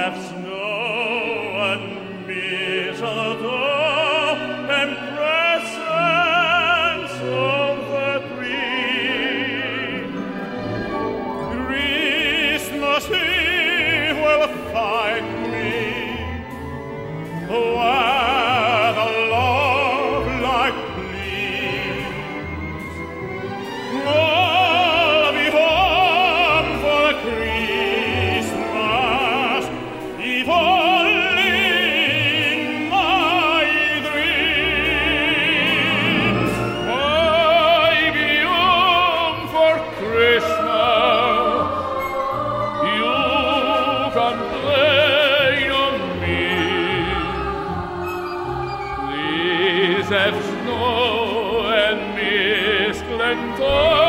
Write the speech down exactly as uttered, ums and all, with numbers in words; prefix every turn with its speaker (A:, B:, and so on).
A: have snow and mistletoe and presents of the tree. Christmas Eve will find me where the love light gleams. I'll be home for Christmas Eve only in my dreams. I'll be home for Christmas. You can play on me. Please have snow and mistletoe